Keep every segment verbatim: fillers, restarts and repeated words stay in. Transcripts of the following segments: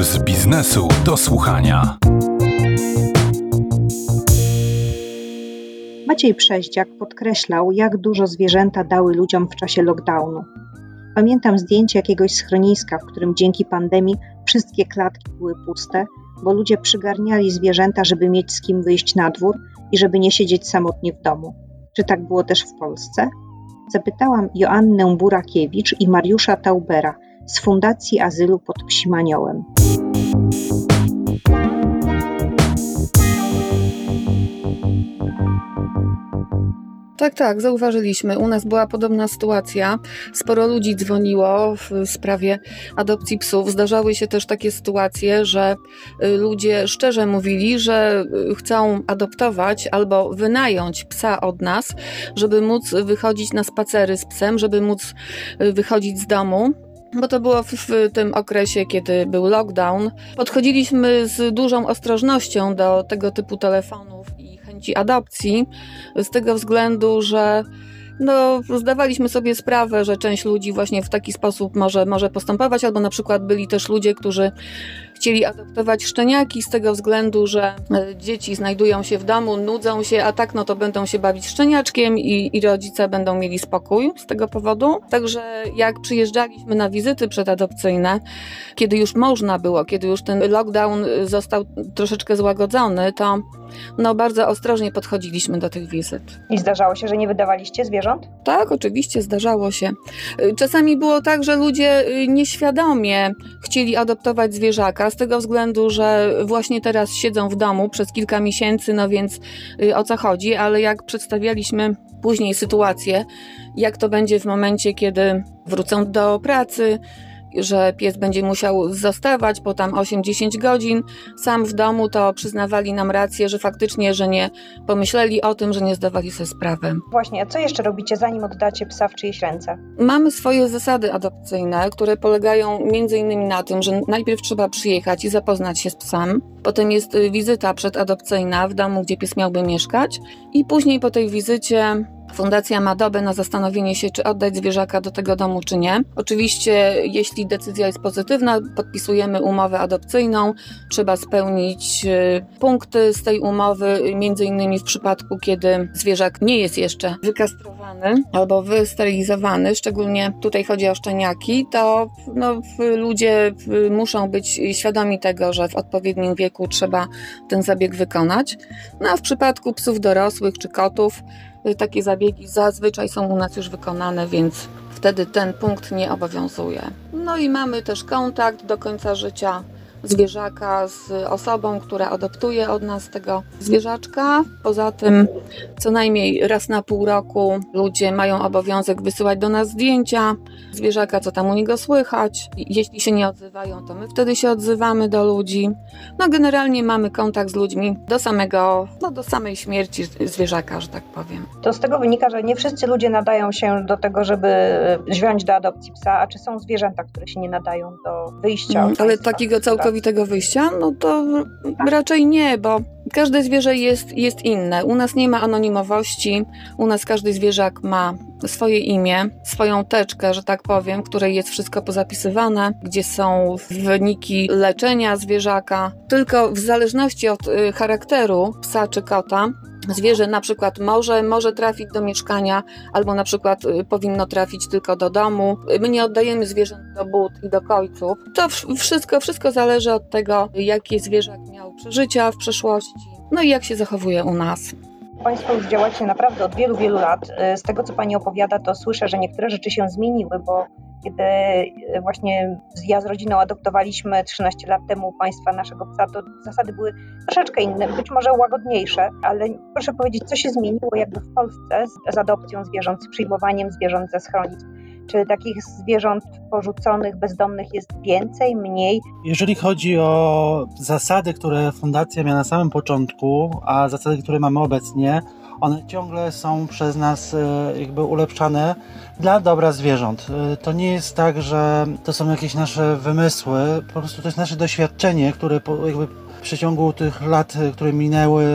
Z biznesu do słuchania. Maciej Przeździak podkreślał, jak dużo zwierzęta dały ludziom w czasie lockdownu. Pamiętam zdjęcie jakiegoś schroniska, w którym dzięki pandemii wszystkie klatki były puste, bo ludzie przygarniali zwierzęta, żeby mieć z kim wyjść na dwór i żeby nie siedzieć samotnie w domu. Czy tak było też w Polsce? Zapytałam Joannę Burakiewicz i Mariusza Taubera z Fundacji Azylu pod Psim Aniołem. Tak, tak, zauważyliśmy. U nas była podobna sytuacja. Sporo ludzi dzwoniło w sprawie adopcji psów. Zdarzały się też takie sytuacje, że ludzie szczerze mówili, że chcą adoptować albo wynająć psa od nas, żeby móc wychodzić na spacery z psem, żeby móc wychodzić z domu. Bo to było w, w tym okresie, kiedy był lockdown. Podchodziliśmy z dużą ostrożnością do tego typu telefonów i chęci adopcji, z tego względu, że no, zdawaliśmy sobie sprawę, że część ludzi właśnie w taki sposób może, może postępować, albo na przykład byli też ludzie, którzy chcieli adoptować szczeniaki z tego względu, że dzieci znajdują się w domu, nudzą się, a tak no to będą się bawić szczeniaczkiem i, i rodzice będą mieli spokój z tego powodu. Także jak przyjeżdżaliśmy na wizyty przedadopcyjne, kiedy już można było, kiedy już ten lockdown został troszeczkę złagodzony, to no bardzo ostrożnie podchodziliśmy do tych wizyt. I zdarzało się, że nie wydawaliście zwierząt? Tak, oczywiście zdarzało się. Czasami było tak, że ludzie nieświadomie chcieli adoptować zwierzaka z tego względu, że właśnie teraz siedzą w domu przez kilka miesięcy, no więc o co chodzi, ale jak przedstawialiśmy później sytuację, jak to będzie w momencie, kiedy wrócą do pracy, że pies będzie musiał zostawać po tam osiem dziesięć godzin sam w domu, to przyznawali nam rację, że faktycznie, że nie pomyśleli o tym, że nie zdawali sobie sprawy. Właśnie, a co jeszcze robicie, zanim oddacie psa w czyjeś ręce? Mamy swoje zasady adopcyjne, które polegają między innymi na tym, że najpierw trzeba przyjechać i zapoznać się z psem, potem jest wizyta przedadopcyjna w domu, gdzie pies miałby mieszkać i później po tej wizycie Fundacja ma dobę na zastanowienie się, czy oddać zwierzaka do tego domu, czy nie. Oczywiście, jeśli decyzja jest pozytywna, podpisujemy umowę adopcyjną. Trzeba spełnić punkty z tej umowy, między innymi w przypadku, kiedy zwierzak nie jest jeszcze wykastrowany albo wysterylizowany, szczególnie tutaj chodzi o szczeniaki, to no, ludzie muszą być świadomi tego, że w odpowiednim wieku trzeba ten zabieg wykonać. No a w przypadku psów dorosłych czy kotów, takie zabiegi zazwyczaj są u nas już wykonane, więc wtedy ten punkt nie obowiązuje. No i mamy też kontakt do końca życia zwierzaka z osobą, która adoptuje od nas tego zwierzaczka. Poza tym co najmniej raz na pół roku ludzie mają obowiązek wysyłać do nas zdjęcia zwierzaka, co tam u niego słychać. Jeśli się nie odzywają, to my wtedy się odzywamy do ludzi. No generalnie mamy kontakt z ludźmi do samego, no do samej śmierci zwierzaka, że tak powiem. To z tego wynika, że nie wszyscy ludzie nadają się do tego, żeby wziąć do adopcji psa, a czy są zwierzęta, które się nie nadają do wyjścia? Mm, ale takiego całkowitego tego wyjścia, no to raczej nie, bo każde zwierzę jest, jest inne. U nas nie ma anonimowości, u nas każdy zwierzak ma swoje imię, swoją teczkę, że tak powiem, w której jest wszystko pozapisywane, gdzie są wyniki leczenia zwierzaka. Tylko w zależności od y, charakteru psa czy kota, zwierzę na przykład może, może trafić do mieszkania, albo na przykład y, powinno trafić tylko do domu. My nie oddajemy zwierząt do bód i do kojców. To wszystko, wszystko zależy od tego, jakie zwierzak miał przeżycia w przeszłości, no i jak się zachowuje u nas. Państwo już działacie naprawdę od wielu, wielu lat. Z tego, co Pani opowiada, to słyszę, że niektóre rzeczy się zmieniły, bo kiedy właśnie ja z rodziną adoptowaliśmy trzynaście lat temu państwa naszego psa, to zasady były troszeczkę inne, być może łagodniejsze, ale proszę powiedzieć, co się zmieniło jakby w Polsce z, z adopcją zwierząt, z przyjmowaniem zwierząt ze schronisk? Czy takich zwierząt porzuconych, bezdomnych jest więcej, mniej? Jeżeli chodzi o zasady, które fundacja miała na samym początku, a zasady, które mamy obecnie, one ciągle są przez nas jakby ulepszane dla dobra zwierząt. To nie jest tak, że to są jakieś nasze wymysły, po prostu to jest nasze doświadczenie, które jakby przeciągu tych lat, które minęły,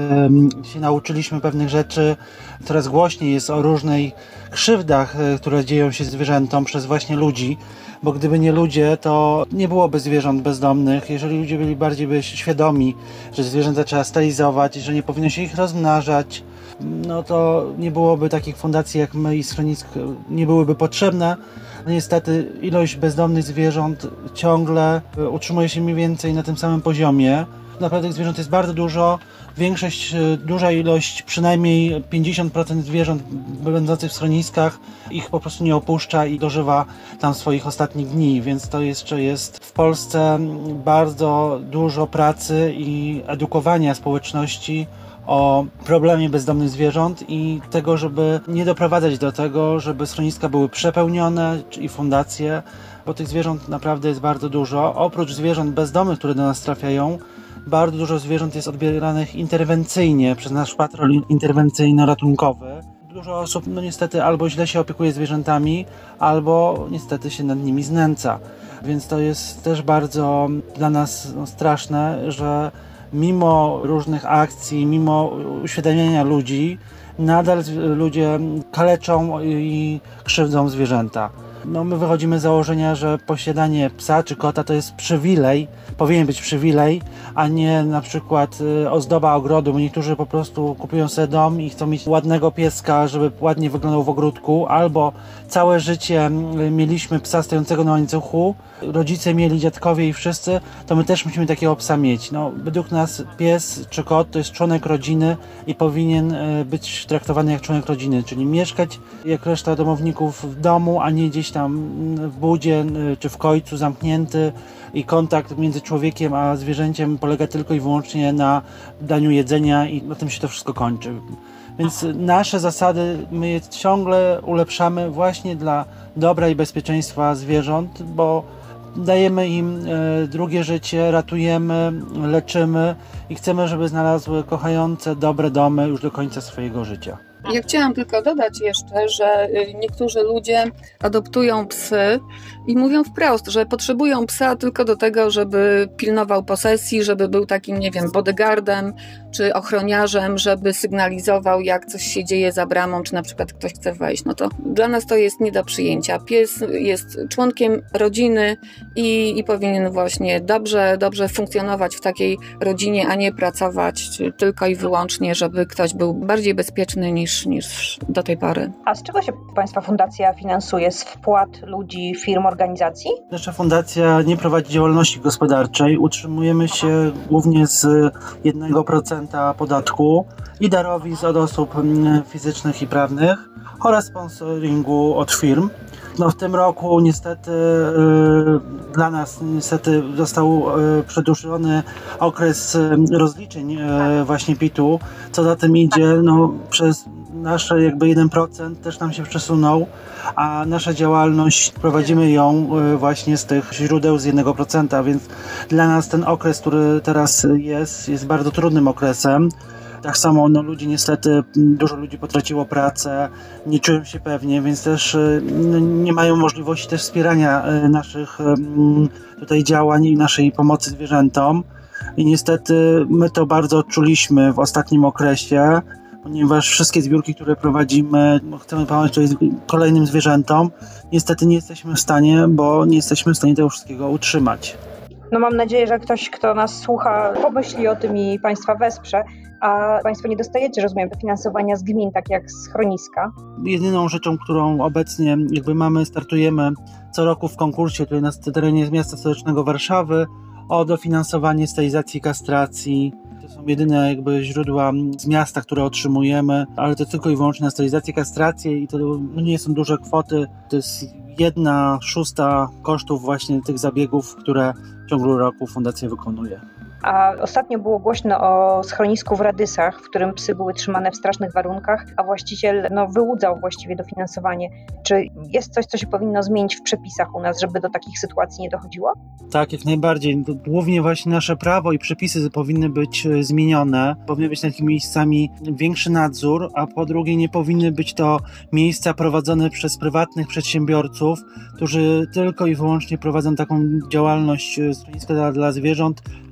się nauczyliśmy pewnych rzeczy. Coraz głośniej jest o różnych krzywdach, które dzieją się zwierzętom przez właśnie ludzi, bo gdyby nie ludzie, to nie byłoby zwierząt bezdomnych. Jeżeli ludzie byli bardziej by świadomi, że zwierzęta trzeba sterylizować, że nie powinno się ich rozmnażać, no to nie byłoby takich fundacji jak my i schronisk nie byłyby potrzebne. Niestety ilość bezdomnych zwierząt ciągle utrzymuje się mniej więcej na tym samym poziomie. Naprawdę tych zwierząt jest bardzo dużo. Większość, duża ilość, przynajmniej pięćdziesiąt procent zwierząt będących w schroniskach ich po prostu nie opuszcza i dożywa tam swoich ostatnich dni, więc to jeszcze jest w Polsce bardzo dużo pracy i edukowania społeczności o problemie bezdomnych zwierząt i tego, żeby nie doprowadzać do tego, żeby schroniska były przepełnione i fundacje, bo tych zwierząt naprawdę jest bardzo dużo. Oprócz zwierząt bezdomnych, które do nas trafiają, bardzo dużo zwierząt jest odbieranych interwencyjnie przez nasz patrol interwencyjno-ratunkowy. Dużo osób no niestety albo źle się opiekuje zwierzętami, albo niestety się nad nimi znęca. Więc to jest też bardzo dla nas no, straszne, że mimo różnych akcji, mimo uświadamiania ludzi, nadal ludzie kaleczą i krzywdzą zwierzęta. No, my wychodzimy z założenia, że posiadanie psa czy kota to jest przywilej, powinien być przywilej, a nie na przykład ozdoba ogrodu, bo niektórzy po prostu kupują sobie dom i chcą mieć ładnego pieska, żeby ładnie wyglądał w ogródku, albo całe życie mieliśmy psa stojącego na łańcuchu, rodzice mieli, dziadkowie i wszyscy, to my też musimy takiego psa mieć. No, według nas pies czy kot to jest członek rodziny i powinien być traktowany jak członek rodziny, czyli mieszkać jak reszta domowników w domu, a nie gdzieś tam w budzie czy w kojcu zamknięty i kontakt między człowiekiem a zwierzęciem polega tylko i wyłącznie na daniu jedzenia i na tym się to wszystko kończy. Więc nasze zasady my je ciągle ulepszamy właśnie dla dobra i bezpieczeństwa zwierząt, bo dajemy im drugie życie, ratujemy, leczymy i chcemy, żeby znalazły kochające, dobre domy już do końca swojego życia. Ja chciałam tylko dodać jeszcze, że niektórzy ludzie adoptują psy i mówią wprost, że potrzebują psa tylko do tego, żeby pilnował posesji, żeby był takim, nie wiem, bodyguardem czy ochroniarzem, żeby sygnalizował, jak coś się dzieje za bramą, czy na przykład ktoś chce wejść. No to dla nas to jest nie do przyjęcia. Pies jest członkiem rodziny i, i powinien właśnie dobrze, dobrze funkcjonować w takiej rodzinie, a nie pracować tylko i wyłącznie, żeby ktoś był bardziej bezpieczny niż, niż do tej pory. A z czego się Państwa fundacja finansuje? Z wpłat ludzi, firm, organizacji? Nasza fundacja nie prowadzi działalności gospodarczej. Utrzymujemy się głównie z jednego procenta podatku i darowizn od osób fizycznych i prawnych oraz sponsoringu od firm. No w tym roku niestety yy, dla nas niestety został yy, przedłużony okres yy, rozliczeń yy, właśnie P I T-u. Co za tym idzie, no przez nasze jakby jeden procent też nam się przesunął, a nasza działalność prowadzimy ją yy, właśnie z tych źródeł z jednego procenta, więc dla nas ten okres, który teraz jest, jest bardzo trudnym okresem. Tak samo no, ludzie niestety, dużo ludzi potraciło pracę, nie czują się pewnie, więc też no, nie mają możliwości też wspierania naszych tutaj działań i naszej pomocy zwierzętom. I niestety my to bardzo odczuliśmy w ostatnim okresie, ponieważ wszystkie zbiórki, które prowadzimy, chcemy pomóc tutaj kolejnym zwierzętom, niestety nie jesteśmy w stanie, bo nie jesteśmy w stanie tego wszystkiego utrzymać. No mam nadzieję, że ktoś, kto nas słucha, pomyśli o tym i Państwa wesprze. A Państwo nie dostajecie, rozumiem, dofinansowania z gmin, tak jak z schroniska? Jedyną rzeczą, którą obecnie jakby mamy, startujemy co roku w konkursie tutaj na terenie miasta stołecznego Warszawy o dofinansowanie sterylizacji, kastracji. To są jedyne jakby źródła z miasta, które otrzymujemy, ale to tylko i wyłącznie na sterylizację, kastrację i to nie są duże kwoty. To jest jedna szósta kosztów właśnie tych zabiegów, które w ciągu roku fundacja wykonuje. A ostatnio było głośno o schronisku w Radysach, w którym psy były trzymane w strasznych warunkach, a właściciel no, wyłudzał właściwie dofinansowanie. Czy jest coś, co się powinno zmienić w przepisach u nas, żeby do takich sytuacji nie dochodziło? Tak, jak najbardziej. Głównie właśnie nasze prawo i przepisy powinny być zmienione. Powinny być nad takimi miejscami większy nadzór, a po drugie nie powinny być to miejsca prowadzone przez prywatnych przedsiębiorców, którzy tylko i wyłącznie prowadzą taką działalność schroniska dla, dla zwierząt dla zero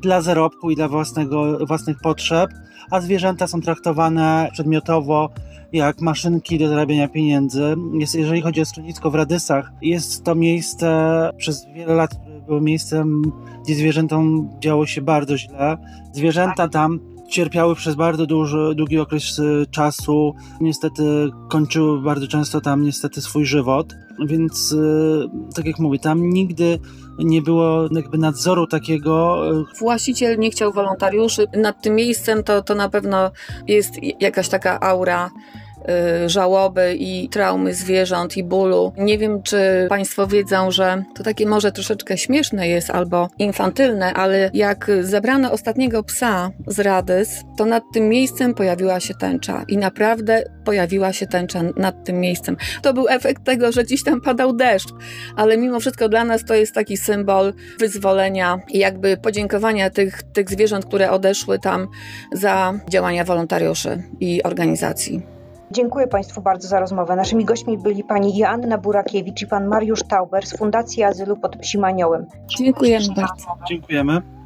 zarobku i dla własnego, własnych potrzeb, a zwierzęta są traktowane przedmiotowo jak maszynki do zarabiania pieniędzy. Jest, jeżeli chodzi o schronisko w Radysach, jest to miejsce przez wiele lat było miejscem, gdzie zwierzętom działo się bardzo źle. Zwierzęta tam cierpiały przez bardzo duży, długi okres czasu. Niestety kończyły bardzo często tam niestety swój żywot. Więc tak jak mówię, tam nigdy nie było jakby nadzoru takiego. Właściciel nie chciał wolontariuszy. Nad tym miejscem to, to na pewno jest jakaś taka aura żałoby i traumy zwierząt i bólu. Nie wiem, czy Państwo wiedzą, że to takie może troszeczkę śmieszne jest albo infantylne, ale jak zabrano ostatniego psa z Radys, to nad tym miejscem pojawiła się tęcza i naprawdę pojawiła się tęcza nad tym miejscem. To był efekt tego, że gdzieś tam padał deszcz, ale mimo wszystko dla nas to jest taki symbol wyzwolenia i jakby podziękowania tych, tych zwierząt, które odeszły tam za działania wolontariuszy i organizacji. Dziękuję Państwu bardzo za rozmowę. Naszymi gośćmi byli pani Joanna Burakiewicz i pan Mariusz Tauber z Fundacji Azylu pod Psim Aniołem. Dziękujemy bardzo. Dziękujemy.